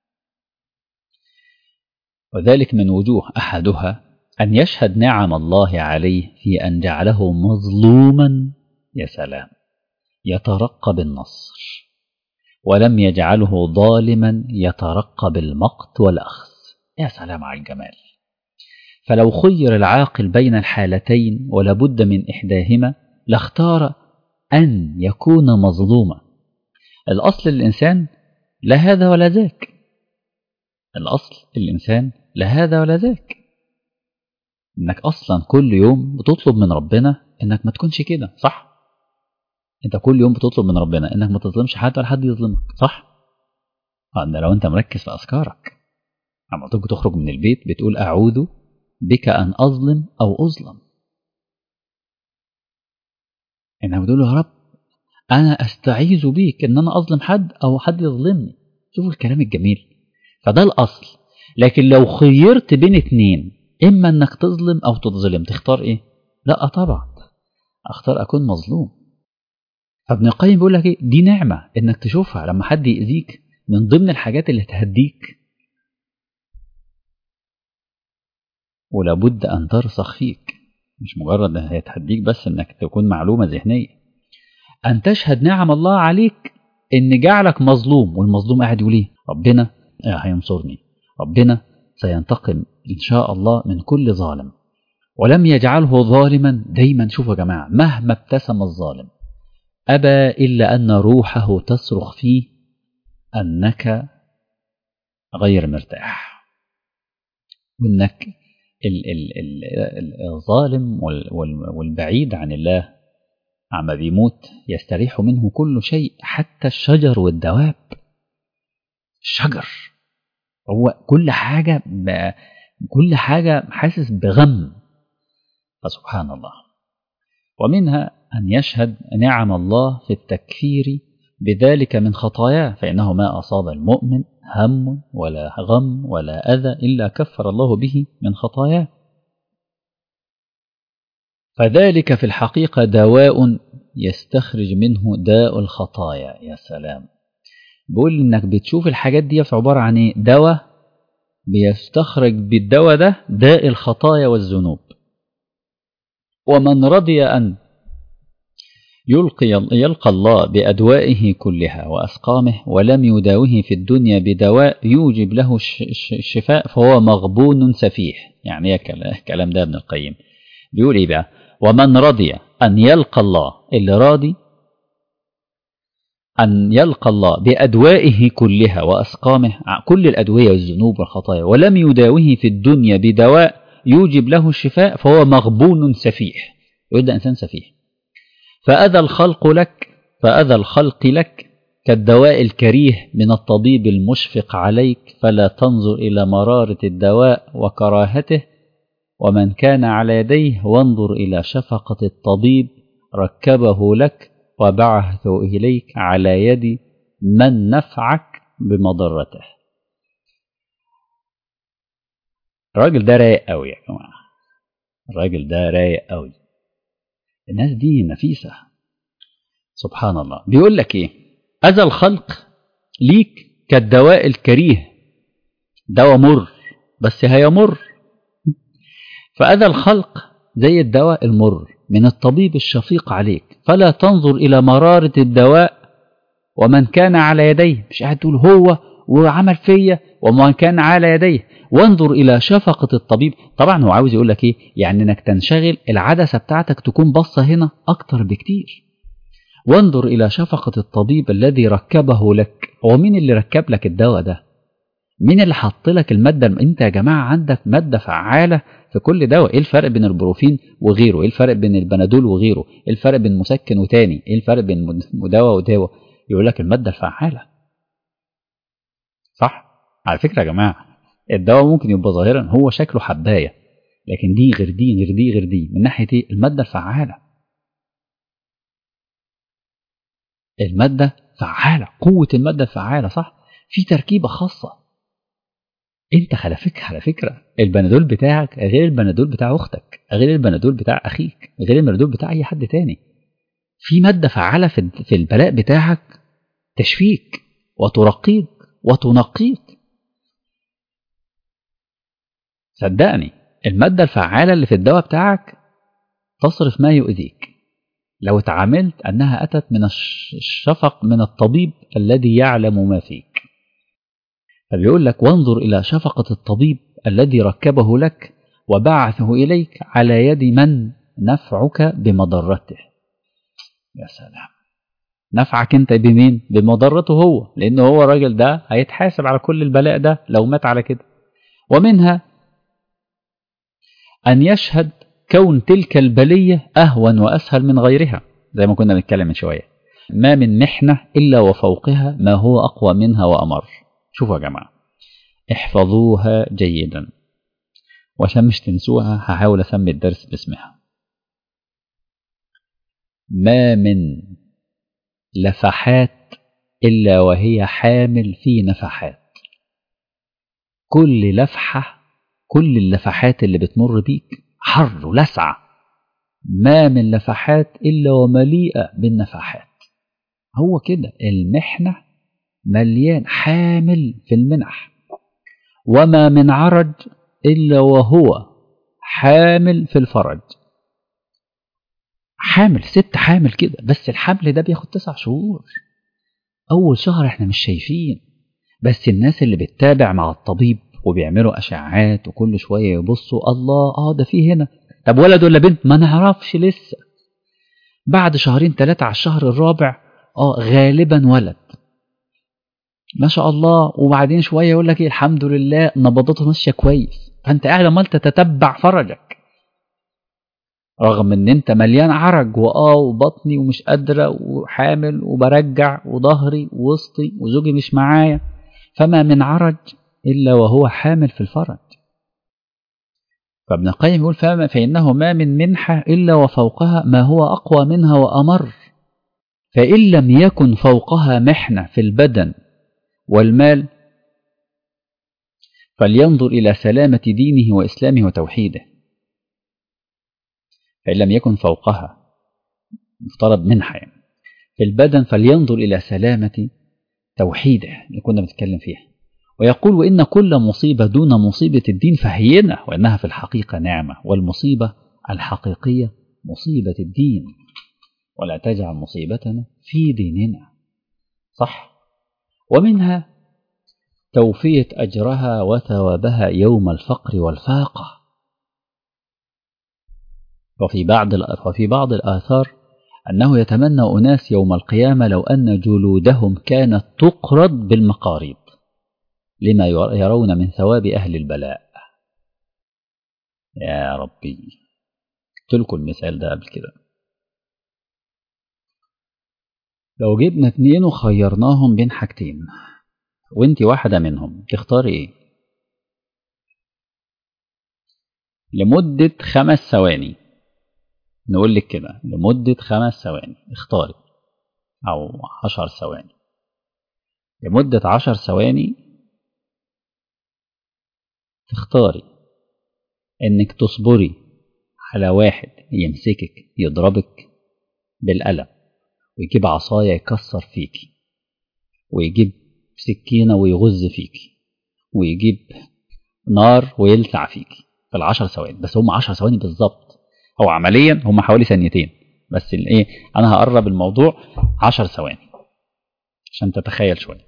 وذلك من وجوه، أحدها أن يشهد نعم الله عليه في أن جعله مظلوما، يا سلام، يترقب النصر، ولم يجعله ظالما يترقب المقت والأخذ. يا سلام على الجمال. فلو خير العاقل بين الحالتين ولابد من إحداهما لاختار أن يكون مظلوما. الأصل الإنسان لا هذا ولا ذاك، الأصل الإنسان لا هذا ولا ذاك، انك اصلا كل يوم بتطلب من ربنا انك ما تكونش كده، صح؟ انت كل يوم بتطلب من ربنا انك ما تظلمش حد ولا حد يظلمك، صح؟ لو انت مركز في اذكارك لما تيجي تخرج من البيت بتقول اعوذ بك ان اظلم او اظلم، انك بتقول يا رب انا استعيذ بيك ان انا اظلم حد او حد يظلمني. شوف الكلام الجميل. فده الاصل. لكن لو خيرت بين اتنين، اما انك تظلم او تظلم، تختار ايه؟ لا طبعا اختار اكون مظلوم. فابن القيم بيقول لك ايه؟ دي نعمه انك تشوفها لما حد يأذيك، من ضمن الحاجات اللي تهديك، ولابد ان ترسخ فيك. مش مجرد ان هي تهديك بس انك تكون معلومه ذهنيه، ان تشهد نعم الله عليك ان جعلك مظلوم، والمظلوم قاعد يقول ايه؟ ربنا هينصرني، ربنا سينتقم ان شاء الله من كل ظالم، ولم يجعله ظالما. دايما شوفوا يا جماعه، مهما ابتسم الظالم ابى الا ان روحه تصرخ فيه انك غير مرتاح، وانك الظالم والبعيد عن الله عما بيموت يستريح منه كل شيء، حتى الشجر والدواب. الشجر هو كل حاجة حاسس بغم. فسبحان الله. ومنها أن يشهد نعم الله في التكفير بذلك من خطاياه، فإنه ما أصاب المؤمن هم ولا غم ولا أذى إلا كفر الله به من خطاياه، فذلك في الحقيقة دواء يستخرج منه داء الخطايا. يا سلام. بيقول إنك بتشوف الحاجات دي عبارة عن إيه؟ دواء بيستخرج بالدواء ده داء الخطايا والذنوب. ومن رضي أن يلقى الله بأدوائه كلها وأسقامه ولم يداوه في الدنيا بدواء يوجب له الشفاء فهو مغبون سفيه. يعني الكلام ده ابن القيم بيقول إيه بقى؟ ومن رضي أن يلقى الله، اللي راضي أن يلقى الله بأدوائه كلها وأسقامه، كل الأدوية والذنوب والخطايا، ولم يداوه في الدنيا بدواء يوجب له الشفاء فهو مغبون سفيه. يقول ده إنسان سفيه. فأذى الخلق لك كالدواء الكريه من الطبيب المشفق عليك، فلا تنظر إلى مرارة الدواء وكراهته، ومن كان على يديه وانظر إلى شفقة الطبيب ركبه لك وبعثه إليك على يد من نفعك بمضرته. الراجل ده رايق قوي يا جماعة، الراجل ده رايق قوي. الناس دي نفيسة سبحان الله. بيقول لك ايه؟ أذى الخلق ليك كالدواء الكريه، دواء مر بس هيمر. فأذى الخلق زي الدواء المر من الطبيب الشفيق عليك، فلا تنظر إلى مرارة الدواء ومن كان على يديه. مش قاعد تقول هو وعمل فيا، ومن كان على يديه، وانظر إلى شفقة الطبيب. طبعا هو عاوز يقول لك ايه؟ يعني انك تنشغل، العدسة بتاعتك تكون بصة هنا اكتر بكتير. وانظر إلى شفقة الطبيب الذي ركبه لك. هو مين اللي ركب لك الدواء ده؟ مين اللي حط لك المادة؟ انت يا جماعة عندك مادة فعالة في كل دواء. ايه الفرق بين البروفين وغيره؟ ايه الفرق بين البنادول وغيره؟ ايه الفرق بين مسكن وتاني؟ ايه الفرق بين دواء ودواء؟ يقول لك المادة الفعالة، صح؟ على فكرة يا جماعة الدواء ممكن يبقى ظاهرا هو شكله حباية، لكن دي غير دي غير دي غير دي من ناحية ايه؟ المادة الفعالة. المادة فعالة، قوة المادة الفعالة، صح؟ في تركيبة خاصة. انت على فكرة البنادول بتاعك غير البنادول بتاع اختك، غير البنادول بتاع اخيك، غير البنادول بتاع اي حد تاني. في مادة فعالة في البلاء بتاعك تشفيك وترقيك وتنقيك. صدقني المادة الفعالة اللي في الدواء بتاعك تصرف ما يؤذيك لو تعاملت أنها أتت من الشفق من الطبيب الذي يعلم ما فيك. فبيقول لك وانظر إلى شفقة الطبيب الذي ركبه لك وبعثه إليك على يد من نفعك بمضرته. يا سلام. نفعك انت بمين؟ بمضرته هو، لأنه هو الراجل ده هيتحاسب على كل البلاء ده لو مات على كده. ومنها أن يشهد كون تلك البلية أهون وأسهل من غيرها، زي ما كنا بنتكلم من شوية. ما من محنة إلا وفوقها ما هو أقوى منها وأمر. شوفوا يا جماعة، احفظوها جيدا، وعشان مش تنسوها هحاول أسمي الدرس باسمها. ما من لفحات إلا وهي حامل في نفحات. كل لفحة، كل اللفحات اللي بتمر بيك حر ولسعة، ما من لفحات إلا ومليئة بالنفحات. هو كده المحنة مليان، حامل في المنح. وما من عرج إلا وهو حامل في الفرج. حامل، ست حامل كده، بس الحمل ده بياخد 9 شهور. أول شهر احنا مش شايفين، بس الناس اللي بتتابع مع الطبيب وبيعملوا أشعاعات وكل شوية يبصوا، الله ده فيه هنا، طب ولد ولا بنت ما نعرفش لسه. بعد 2-3 على الشهر الرابع غالبا ولد، ما شاء الله. وبعدين شوية يقول لك الحمد لله نبضته ماشية كويس، فانت قاعد عمال تتتبع فرجك، رغم ان انت مليان عرج وبطني ومش قادرة وحامل وبرجع وظهري ووسطي وزوجي مش معايا. فما من عرج إلا وهو حامل في الفرج. فابن القيم يقول فإنه ما من منحة إلا وفوقها ما هو أقوى منها وأمر. فإن لم يكن فوقها محنة في البدن والمال فلينظر إلى سلامة دينه وإسلامه وتوحيده. فإن لم يكن فوقها، مفترض منحة يعني، في البدن فلينظر إلى سلامة توحيده اللي كنا بنتكلم فيها. ويقول وإن كل مصيبة دون مصيبة الدين فهينة، وإنها في الحقيقة نعمة، والمصيبة الحقيقية مصيبة الدين، ولا تجعل مصيبتنا في ديننا. صح. ومنها توفية أجرها وثوابها يوم الفقر والفاقة. وفي بعض الآثار أنه يتمنى أناس يوم القيامة لو أن جلودهم كانت تقرض بالمقاريض لما يرون من ثواب أهل البلاء. يا ربي، قلت لكم المثال ده قبل كده. لو جبنا 2 وخيرناهم بين حاجتين وانت واحدة منهم، تختاري ايه؟ لمدة 5 ثواني، نقول لك كده لمدة 5 ثواني اختاري، أو 10 ثواني. لمدة 10 ثواني تختاري انك تصبري على واحد يمسكك يضربك بالقلم، ويجيب عصاية يكسر فيكي، ويجيب سكينة ويغز فيكي، ويجيب نار ويلسع فيكي في 10 ثواني. بس هم 10 ثواني بالظبط، أو عمليا هم حوالي 2 ثانية بس. الايه، أنا هقرب الموضوع 10 ثواني عشان تتخيل شوية.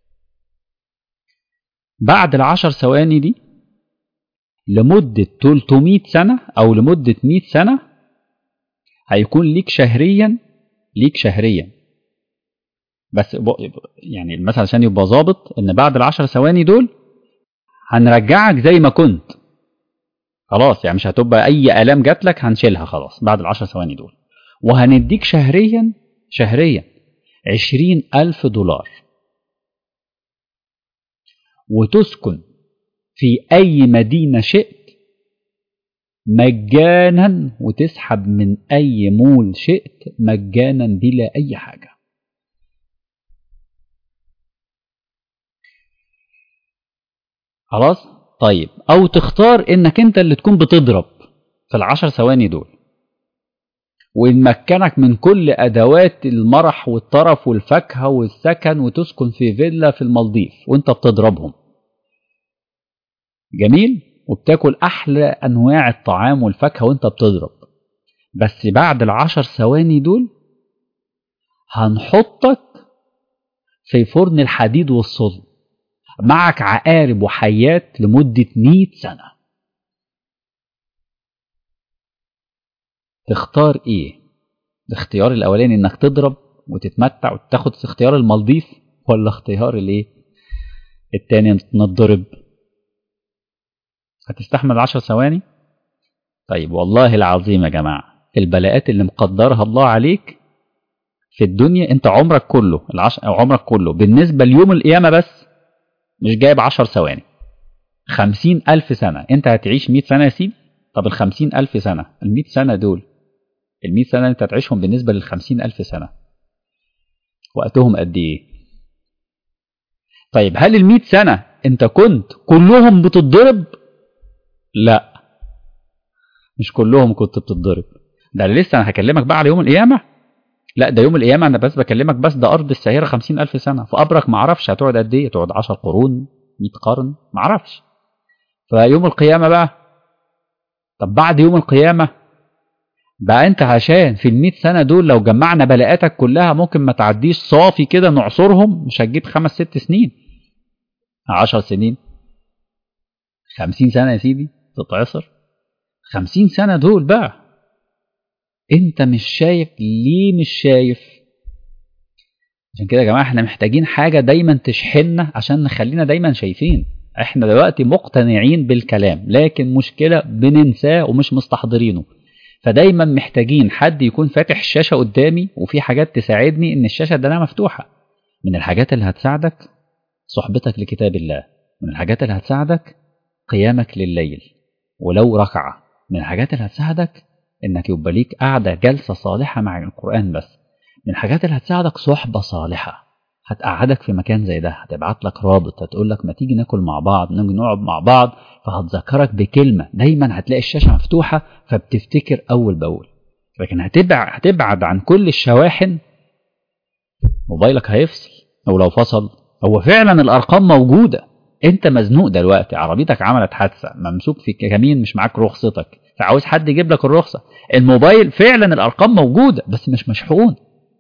بعد 10 ثواني دي لمدة 300 سنة أو لمدة 100 سنة هيكون ليك شهريا بس يعني المثل عشان يبقى ظابط ان بعد 10 ثواني دول هنرجعك زي ما كنت خلاص. يعني مش هتبقى اي الام جات لك هنشيلها خلاص بعد 10 ثواني دول. وهنديك شهريا 20,000 دولار، وتسكن في اي مدينة شئت مجانا، وتسحب من اي مول شئت مجانا بلا اي حاجة. خلاص. طيب، او تختار انك انت اللي تكون بتضرب في 10 ثواني دول، ويمكنك من كل ادوات المرح والطرف والفاكهه والسكن، وتسكن في فيلا في المالديف وانت بتضربهم. جميل. وبتاكل احلى انواع الطعام والفاكهه وانت بتضرب. بس بعد 10 ثواني دول هنحطك في فرن الحديد والصلب، معك عقارب وحيات لمدة 100 سنة. تختار ايه؟ الاختيار الاولاني انك تضرب وتتمتع وتاخد اختيار المالديف، ولا اختيار الايه التاني نتضرب؟ هتستحمل 10 ثواني؟ طيب والله العظيم يا جماعة، البلاءات اللي مقدرها الله عليك في الدنيا انت عمرك كله أو عمرك كله بالنسبة ليوم القيامة بس مش جايب 10 ثواني. 50,000 سنة انت هتعيش 100 سنة يا سيدي. طب 50,000 سنة، 100 سنة دول، 100 سنة انت هتعيشهم بالنسبة 50,000 سنة وقتهم قد ايه؟ طيب هل 100 سنة انت كنت كلهم بتتضرب؟ لا، مش كلهم كنت بتتضرب. ده لسه انا هكلمك بقى على يوم القيامة. لا ده يوم القيامة انا بس بكلمك، بس ده ارض السيارة 50,000 سنة، في قبرك معرفش هتقعد قد ايه، تقعد 10 قرون 100 قرن معرفش. فيوم القيامة بقى، طب بعد يوم القيامة بقى انت عشان في ال100 سنة دول لو جمعنا بلاءاتك كلها ممكن ما تعديش صافي كده نعصرهم، مش هتجيب 5 6 سنين، 10 سنين، 50 سنة يا سيدي تتعصر. 50 سنة دول بقى انت مش شايف. ليه مش شايف؟ عشان كده يا جماعة احنا محتاجين حاجة دايما تشحننا عشان نخلينا دايما شايفين. احنا دلوقتي مقتنعين بالكلام لكن مشكلة بننساه ومش مستحضرينه. فدايما محتاجين حد يكون فاتح الشاشة قدامي وفي حاجات تساعدني ان الشاشة ده مفتوحة. من الحاجات اللي هتساعدك صحبتك لكتاب الله، من الحاجات اللي هتساعدك قيامك لليل ولو ركعة، من الحاجات اللي هتساعدك انك يبقى ليك قاعدة جلسة صالحة مع القرآن، بس من الحاجات اللي هتساعدك صحبة صالحة هتقعدك في مكان زي ده، هتبعت لك رابط هتقول لك ما تيجي ناكل مع بعض، نيجي نقعد مع بعض، فهتذكرك بكلمة. دايما هتلاقي الشاشة مفتوحة فبتفتكر أول بأول. لكن هتبعد عن كل الشواحن، موبايلك هيفصل. أو لو فصل، هو فعلا الأرقام موجودة، أنت مزنوق دلوقتي، عربيتك عملت حادثة، ممسوك في كمين، مش معاك رخصتك، فعاوز حد يجيب لك الرخصة. الموبايل فعلا الأرقام موجودة بس مش مشحون،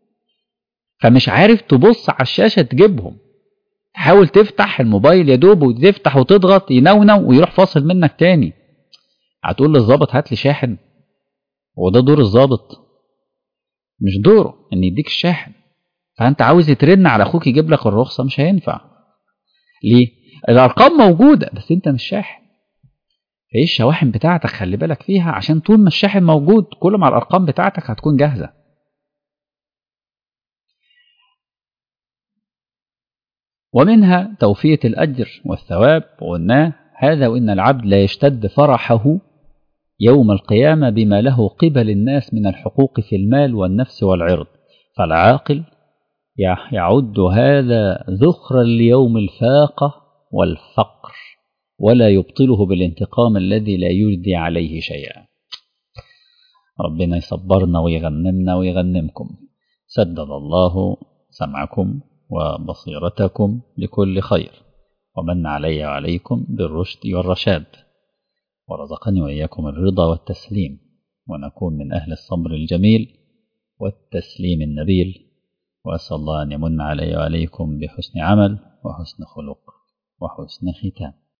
فمش عارف تبص على الشاشة تجيبهم. حاول تفتح الموبايل يا دوب وتفتح وتضغط ينونو ويروح فاصل منك تاني. هتقول للظابط هات لي شاحن؟ وده دور الظابط؟ مش دوره ان يديك الشاحن. فانت عاوز ترن على اخوك يجيب لك الرخصة، مش هينفع. ليه؟ الارقام موجودة بس انت مش شاحن. ايه الشواحن بتاعتك خلي بالك فيها، عشان طول ما الشاحن موجود كل ما الارقام بتاعتك هتكون جاهزة. ومنها توفية الأجر والثواب، وقلناه هذا وإن العبد لا يشتد فرحه يوم القيامة بما له قبل الناس من الحقوق في المال والنفس والعرض، فالعاقل يعد هذا ذخرا ليوم الفاقة والفقر ولا يبطله بالانتقام الذي لا يجدي عليه شيئا. ربنا يصبرنا ويغنمنا ويغنمكم. سدد الله سمعكم وبصيرتكم لكل خير، ومن علي وعليكم بالرشد والرشاد، ورزقني وإياكم الرضا والتسليم، ونكون من أهل الصبر الجميل والتسليم النبيل. وأسأل الله أن يمن علي وعليكم بحسن عمل وحسن خلق وحسن ختام.